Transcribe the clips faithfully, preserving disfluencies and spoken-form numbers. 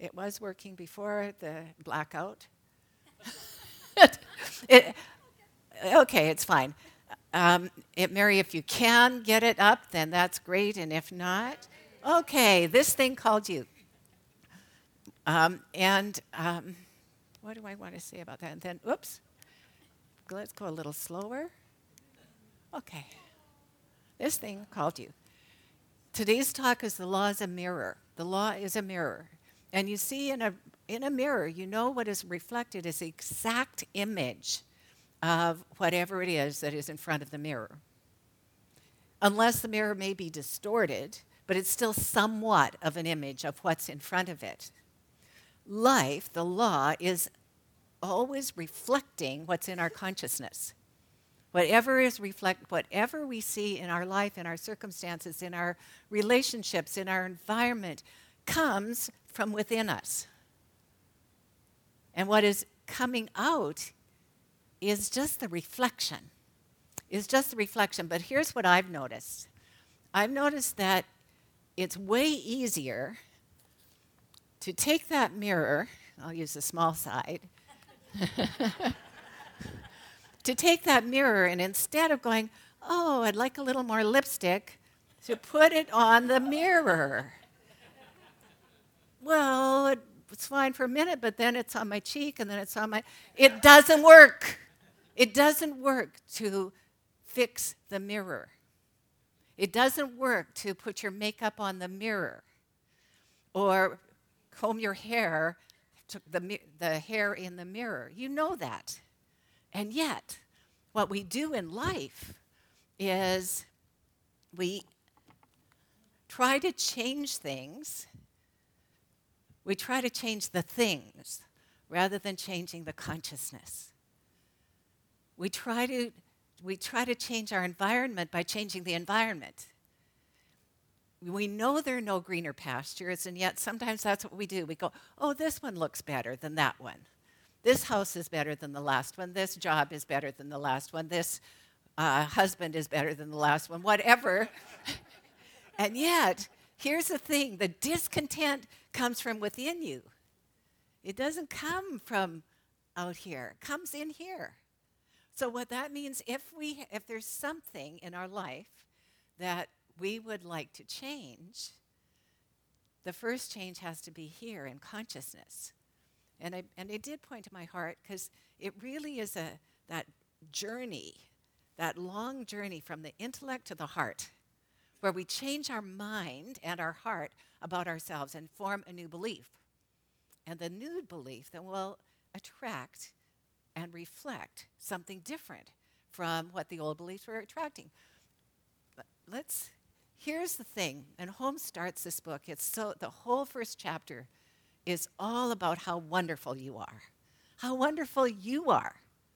it was working before the blackout. it, it, okay, it's fine. Um, it, Mary, if you can get it up, then that's great. And if not, okay, this thing called you. Um, and um, what do I want to say about that? And then, oops, let's go a little slower. Okay, this thing called you. Today's talk is the law is a mirror. The law is a mirror. And you see in a, in a mirror, you know what is reflected is the exact image of whatever it is that is in front of the mirror. Unless the mirror may be distorted, but it's still somewhat of an image of what's in front of it. Life, the law, is always reflecting what's in our consciousness. Whatever is reflect, whatever we see in our life, in our circumstances, in our relationships, in our environment, comes from within us. And what is coming out is just the reflection. Is just the reflection. But here's what I've noticed. I've noticed that it's way easier to take that mirror, I'll use the small side, to take that mirror and instead of going, oh, I'd like a little more lipstick, to put it on the mirror. Well, it, it's fine for a minute, but then it's on my cheek and then it's on my... It doesn't work. It doesn't work to fix the mirror. It doesn't work to put your makeup on the mirror or comb your hair, to the, the hair in the mirror. You know that. And yet, what we do in life is we try to change things. We try to change the things rather than changing the consciousness. We try to, we try to change our environment by changing the environment. We know there are no greener pastures, and yet sometimes that's what we do. We go, oh, this one looks better than that one. This house is better than the last one. This job is better than the last one. This uh, husband is better than the last one, whatever. And yet, here's the thing. The discontent comes from within you. It doesn't come from out here. It comes in here. So what that means, if we, if there's something in our life that we would like to change, the first change has to be here in consciousness. And I, and it did point to my heart because it really is a that journey, that long journey from the intellect to the heart, where we change our mind and our heart about ourselves and form a new belief. And the new belief then will attract and reflect something different from what the old beliefs were attracting. But let's, here's the thing, and Holmes starts this book. It's so, the whole first chapter is all about how wonderful you are. How wonderful you are.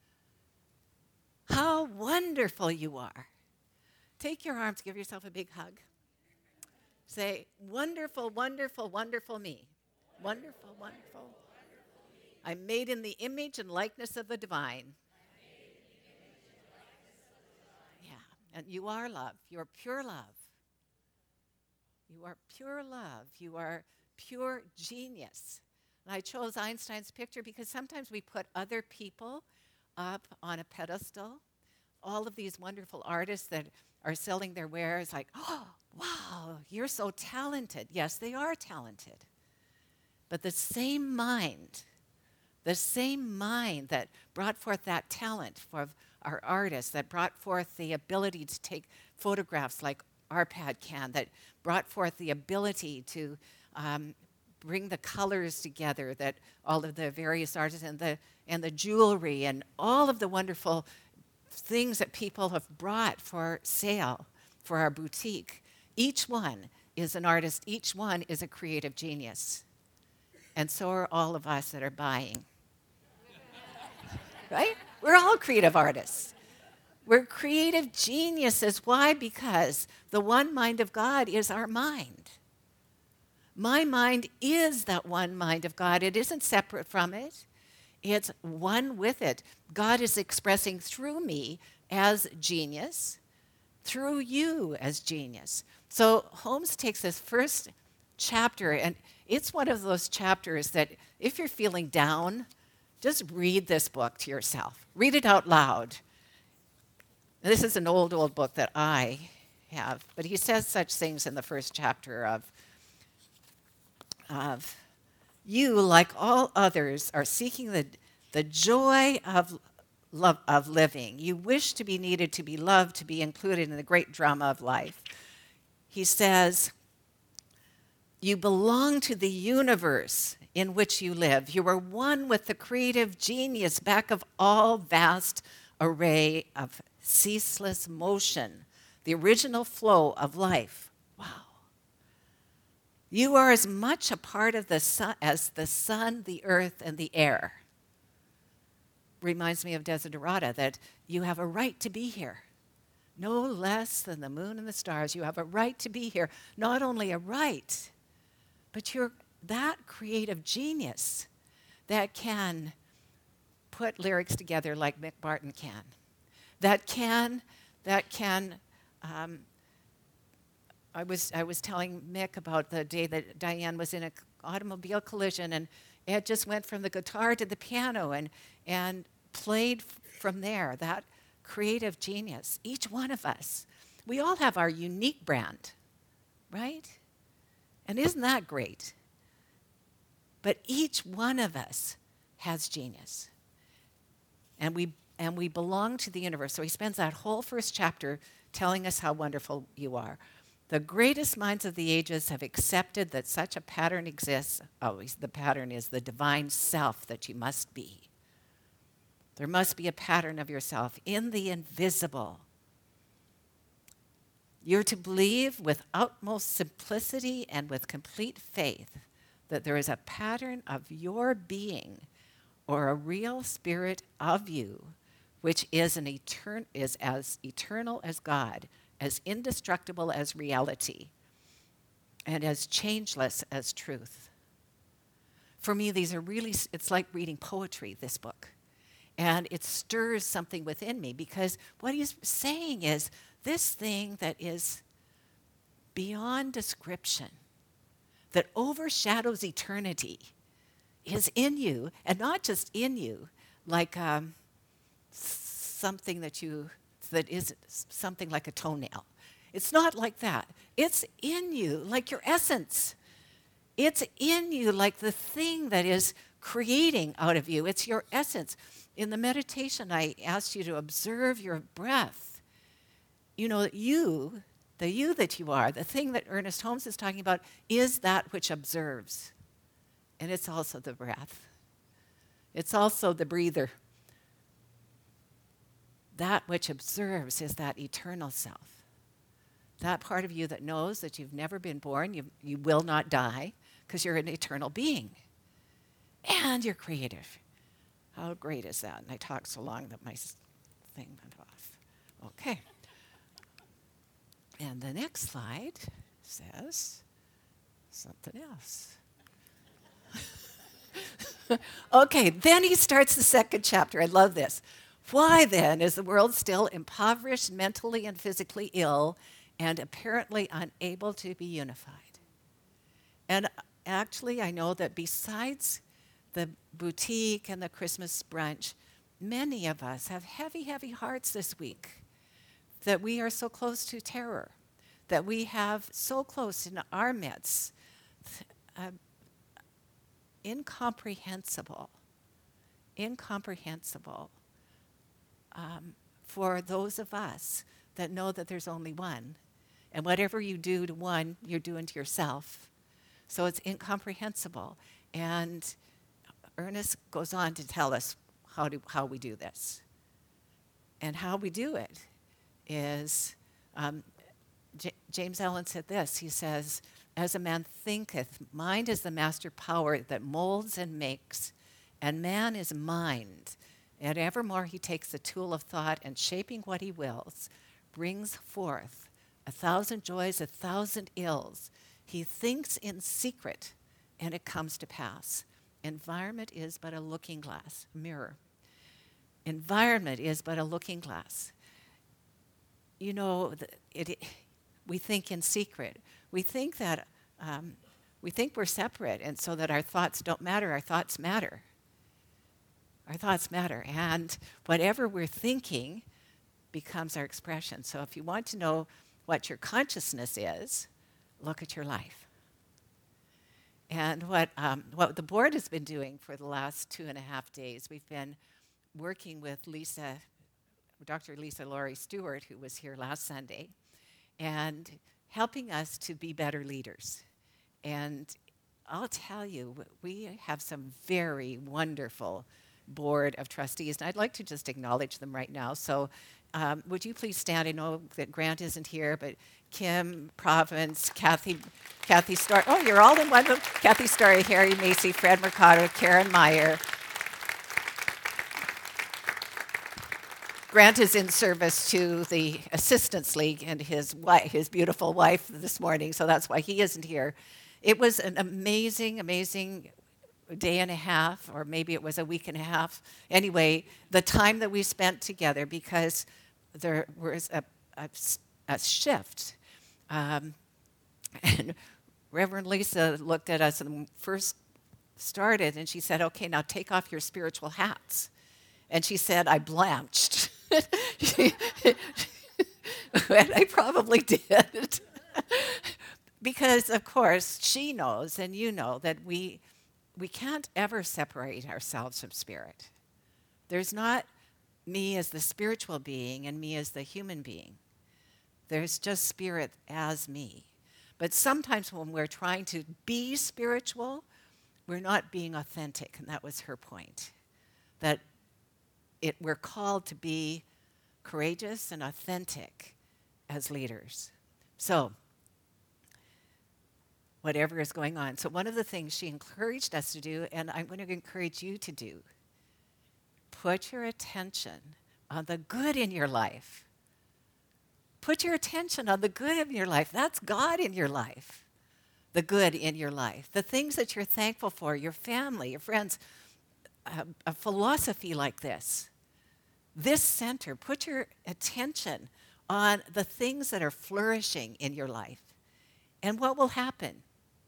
How wonderful you are. Take your arms, give yourself a big hug. Say, wonderful, wonderful, wonderful me. Wonderful, wonderful. I'm made in the image and likeness of the divine. Yeah, and you are love. You're pure love. You are pure love. You are pure genius. And I chose Einstein's picture because sometimes we put other people up on a pedestal. All of these wonderful artists that are selling their wares, like, oh, wow, you're so talented. Yes, they are talented. But the same mind, the same mind that brought forth that talent for our artists, that brought forth the ability to take photographs like Arpad can, that brought forth the ability to um, bring the colors together, that all of the various artists and the and the jewelry and all of the wonderful things that people have brought for sale for our boutique. Each one is an artist. Each one is a creative genius. And so are all of us that are buying. Right? We're all creative artists. We're creative geniuses. Why? Because the one mind of God is our mind. My mind is that one mind of God. It isn't separate from it. It's one with it. God is expressing through me as genius, through you as genius. So Holmes takes this first chapter, and it's one of those chapters that if you're feeling down, just read this book to yourself. Read it out loud. And this is an old, old book that I have, but he says such things in the first chapter of, of you, like all others, are seeking the, the joy of love of living. You wish to be needed, to be loved, to be included in the great drama of life. He says, you belong to the universe in which you live. You are one with the creative genius back of all vast array of ceaseless motion, the original flow of life. Wow. You are as much a part of the sun as the sun, the earth, and the air. Reminds me of Desiderata, that you have a right to be here. No less than the moon and the stars. You have a right to be here. Not only a right, but you're that creative genius that can put lyrics together like Mick Barton can. That can, that can, um, I was I was telling Mick about the day that Diane was in an automobile collision, and it just went from the guitar to the piano and, and played f- from there, that creative genius. Each one of us, we all have our unique brand, right? And isn't that great? But each one of us has genius. And we and we belong to the universe. So he spends that whole first chapter telling us how wonderful you are. The greatest minds of the ages have accepted that such a pattern exists. Always, the pattern is the divine self that you must be. There must be a pattern of yourself in the invisible. You're to believe with utmost simplicity and with complete faith that there is a pattern of your being or a real spirit of you which is an etern- is as eternal as God, as indestructible as reality, and as changeless as truth. For me, these are really, it's like reading poetry, this book. And it stirs something within me, because what he's saying is this thing that is beyond description, that overshadows eternity, is in you, and not just in you, like um, something that you, that is something like a toenail. It's not like that. It's in you, like your essence. It's in you, like the thing that is creating out of you. It's your essence. In the meditation, I asked you to observe your breath. You know, you, the you that you are, the thing that Ernest Holmes is talking about, is that which observes. And it's also the breath. It's also the breather. That which observes is that eternal self. That part of you that knows that you've never been born, you, you will not die, because you're an eternal being. And you're creative. How great is that? And I talked so long that my thing went off. Okay. And the next slide says something else. Okay, then he starts the second chapter. I love this. Why then is the world still impoverished, mentally and physically ill, and apparently unable to be unified? And actually, I know that besides the boutique and the Christmas brunch, many of us have heavy, heavy hearts this week, that we are so close to terror, that we have so close in our midst, uh, incomprehensible, incomprehensible um, for those of us that know that there's only one. And whatever you do to one, you're doing to yourself. So it's incomprehensible. And Ernest goes on to tell us how, do, how we do this. And how we do it is, um, J- James Allen said this. He says, as a man thinketh, mind is the master power that molds and makes, and man is mind. And evermore he takes the tool of thought, and shaping what he wills, brings forth a thousand joys, a thousand ills. He thinks in secret, and it comes to pass. Environment is but a looking glass, a mirror. Environment is but a looking glass. You know, it, it, we think in secret. We think that um, We think we're separate, and so that our thoughts don't matter. Our thoughts matter. Our thoughts matter. And whatever we're thinking becomes our expression. So if you want to know what your consciousness is, look at your life. And what, um, what the board has been doing for the last two and a half days, we've been working with Lisa, Doctor Lisa Laurie Stewart, who was here last Sunday, and helping us to be better leaders. And I'll tell you, we have some very wonderful board of trustees, and I'd like to just acknowledge them right now. So um, would you please stand? I know that Grant isn't here, but Kim, Province, Kathy, Kathy Story. Oh, you're all in one room. Kathy Story, Harry Macy, Fred Mercado, Karen Meyer. Grant is in service to the Assistants League and his wife, his beautiful wife this morning, so that's why he isn't here. It was an amazing, amazing day and a half, or maybe it was a week and a half. Anyway, the time that we spent together, because there was a, a, a shift. Um, and Reverend Lisa looked at us and first started, and she said, okay, now take off your spiritual hats. And she said, I blanched. And I probably did. Because, of course, she knows, and you know, that we we can't ever separate ourselves from spirit. There's not me as the spiritual being and me as the human being. There's just spirit as me. But sometimes when we're trying to be spiritual, we're not being authentic, and that was her point. That it, we're called to be courageous and authentic as leaders. So, whatever is going on. So one of the things she encouraged us to do, and I'm going to encourage you to do, put your attention on the good in your life. Put your attention on the good in your life. That's God in your life. The good in your life. The things that you're thankful for, your family, your friends. A, a philosophy like this. This center, put your attention on the things that are flourishing in your life. And what will happen?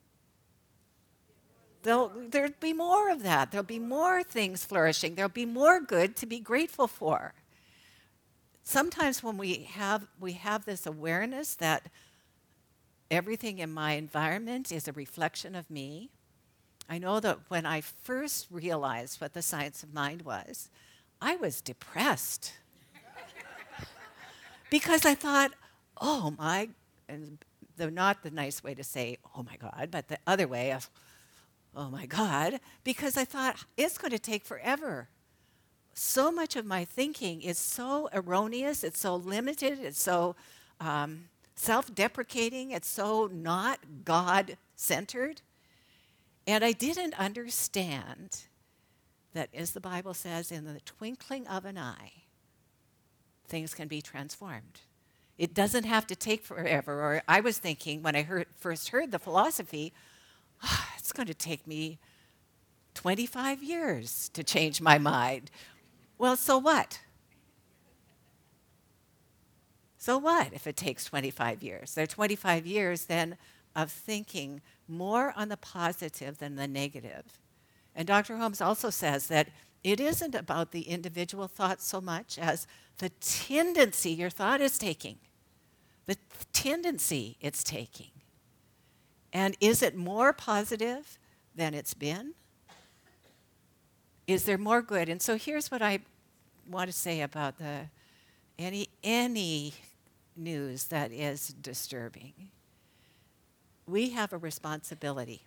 There'll, there'll be more of that. There'll be more things flourishing. There'll be more good to be grateful for. Sometimes when we have we have this awareness that everything in my environment is a reflection of me. I know that when I first realized what the science of mind was, I was depressed. Because I thought, oh my, and the, not the nice way to say, oh my God, but the other way of, oh my God, because I thought, it's going to take forever. So much of my thinking is so erroneous, it's so limited, it's so um, self-deprecating, it's so not God-centered. And I didn't understand that, as the Bible says, in the twinkling of an eye, things can be transformed. It doesn't have to take forever. Or I was thinking when I heard, first heard the philosophy, oh, it's going to take me twenty-five years to change my mind. Well, so what? So what if it takes twenty-five years? There are twenty-five years then of thinking more on the positive than the negative. And Doctor Holmes also says that it isn't about the individual thoughts so much as the tendency your thought is taking. The tendency it's taking. And is it more positive than it's been? Is there more good? And so here's what I want to say about the any any news that is disturbing. We have a responsibility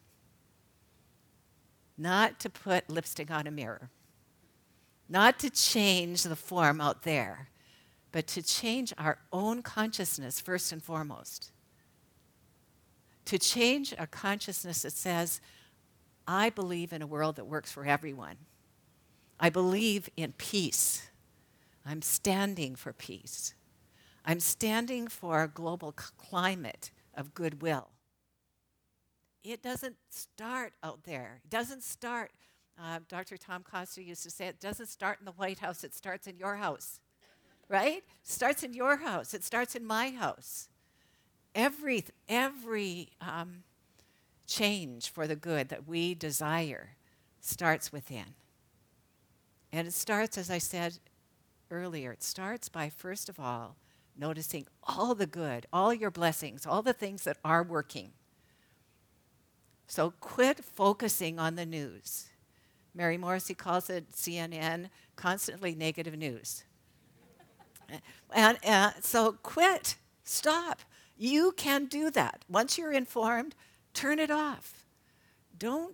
not to put lipstick on a mirror, not to change the form out there, but to change our own consciousness first and foremost. To change a consciousness that says, I believe in a world that works for everyone. I believe in peace. I'm standing for peace. I'm standing for a global c- climate of goodwill. It doesn't start out there. It doesn't start, uh, Doctor Tom Coster used to say, it doesn't start in the White House, it starts in your house, right? It starts in your house. It starts in my house. Every, every um, change for the good that we desire starts within. And it starts, as I said earlier, it starts by, first of all, noticing all the good, all your blessings, all the things that are working. So quit focusing on the news. Mary Morrissey calls it C N N, constantly negative news. and uh, so quit, stop. You can do that. Once you're informed, turn it off. Don't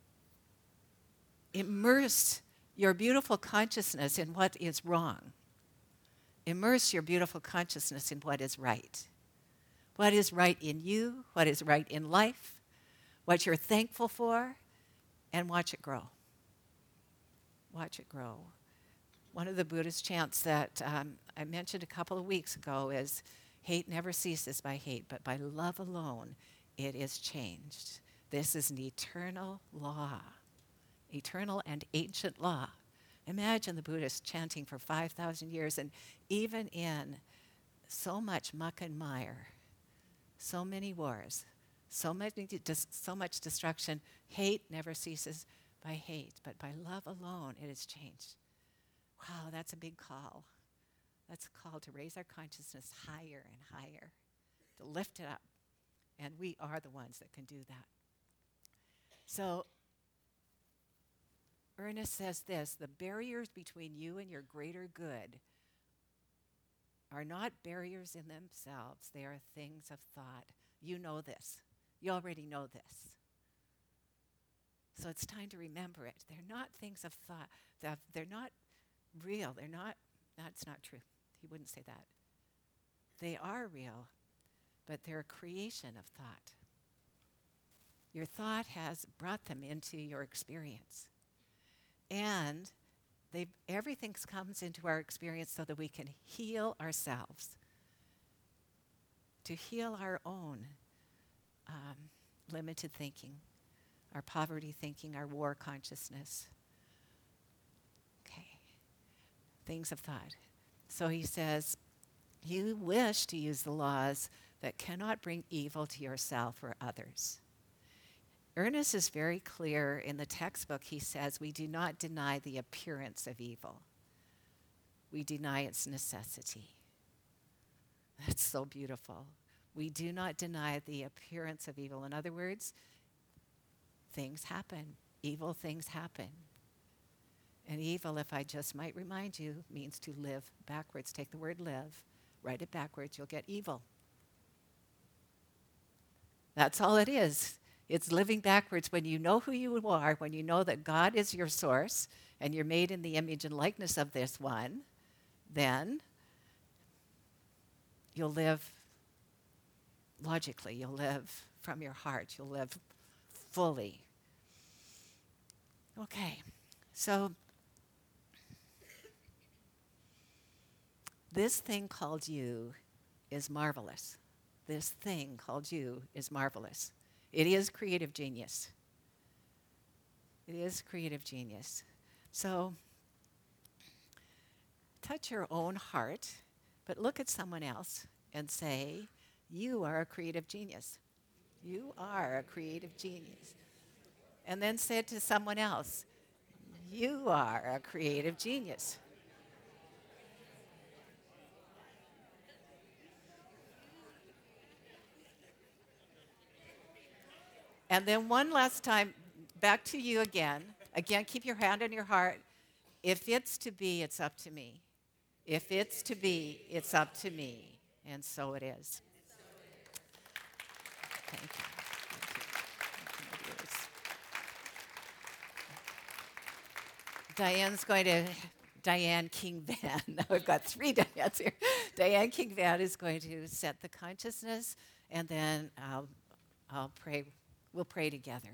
immerse your beautiful consciousness in what is wrong. Immerse your beautiful consciousness in what is right. What is right in you, what is right in life, what you're thankful for, and watch it grow. Watch it grow. One of the Buddhist chants that um, I mentioned a couple of weeks ago is, hate never ceases by hate, but by love alone it is changed. This is an eternal law, eternal and ancient law. Imagine the Buddhists chanting for five thousand years, and even in so much muck and mire, so many wars, so, many, so much destruction, hate never ceases by hate, but by love alone it is changed. Wow, that's a big call. That's a call to raise our consciousness higher and higher, to lift it up. And we are the ones that can do that. So Ernest says this, the barriers between you and your greater good are not barriers in themselves. They are things of thought. You know this. You already know this. So it's time to remember it. They're not things of thought. They're not real. They're not, that's not true. He wouldn't say that. They are real, but they're a creation of thought. Your thought has brought them into your experience. And they everything comes into our experience so that we can heal ourselves, to heal our own um, limited thinking, our poverty thinking, our war consciousness. Okay, things of thought. So he says, you wish to use the laws that cannot bring evil to yourself or others. Ernest is very clear in the textbook. He says, we do not deny the appearance of evil. We deny its necessity. That's so beautiful. We do not deny the appearance of evil. In other words, things happen. Evil things happen. And evil, if I just might remind you, means to live backwards. Take the word live, write it backwards, you'll get evil. That's all it is. It's living backwards. When you know who you are, when you know that God is your source, and you're made in the image and likeness of this one, then you'll live logically. You'll live from your heart. You'll live fully. Okay, so this thing called you is marvelous. This thing called you is marvelous. It is creative genius. It is creative genius. So touch your own heart, but look at someone else and say, you are a creative genius. You are a creative genius. And then say it to someone else, you are a creative genius. And then one last time, back to you again. Again, keep your hand on your heart. If it's to be, it's up to me. If it's to be, it's up to me. And so it is. Thank you. Thank you. Diane's going to, Diane King Van. Now we've got three Dianes here. Diane King Van is going to set the consciousness, and then I'll, I'll pray. We'll pray together.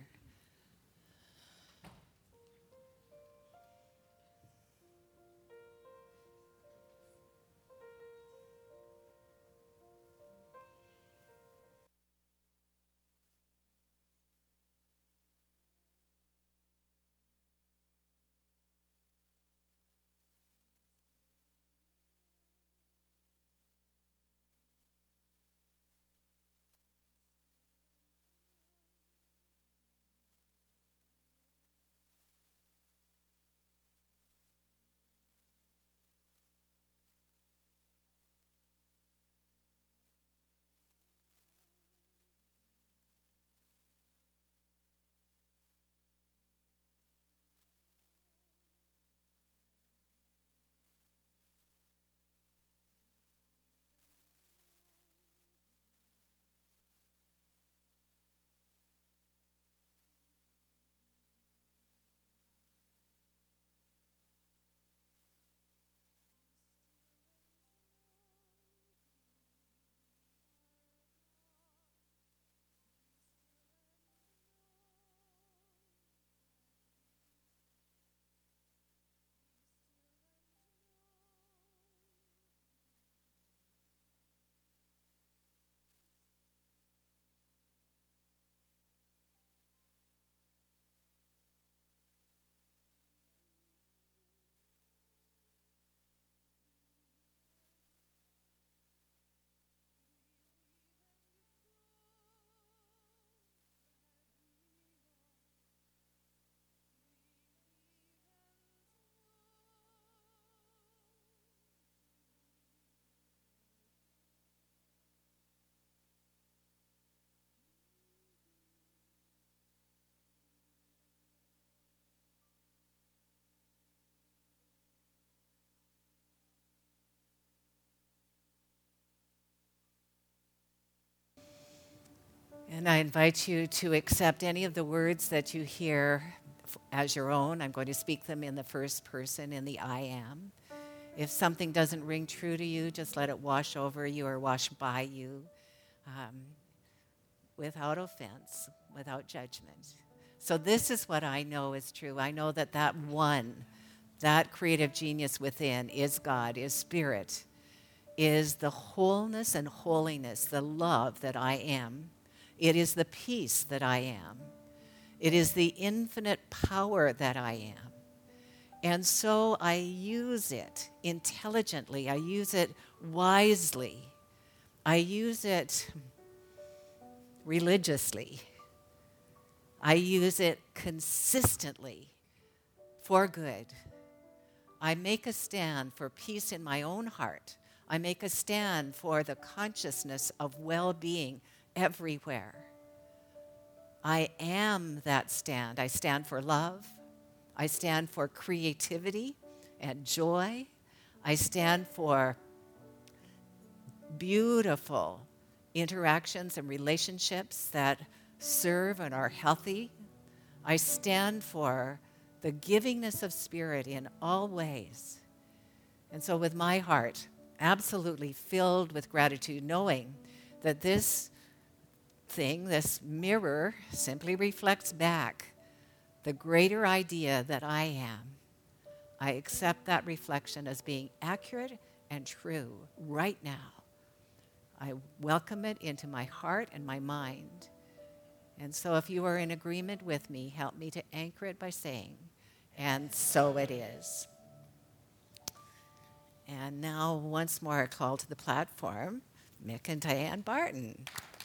And I invite you to accept any of the words that you hear f- as your own. I'm going to speak them in the first person, in the I am. If something doesn't ring true to you, just let it wash over you or wash by you um, without offense, without judgment. So this is what I know is true. I know that that one, that creative genius within is God, is spirit, is the wholeness and holiness, the love that I am. It is the peace that I am. It is the infinite power that I am. And so I use it intelligently. I use it wisely. I use it religiously. I use it consistently for good. I make a stand for peace in my own heart. I make a stand for the consciousness of well-being everywhere. I am that stand. I stand for love. I stand for creativity and joy. I stand for beautiful interactions and relationships that serve and are healthy. I stand for the givingness of spirit in all ways. And so with my heart absolutely filled with gratitude, knowing that this thing, this mirror, simply reflects back the greater idea that I am, I accept that reflection as being accurate and true right now. I welcome it into my heart and my mind. And so if you are in agreement with me, help me to anchor it by saying, and so it is. And now once more a call to the platform, Mick and Diane Barton.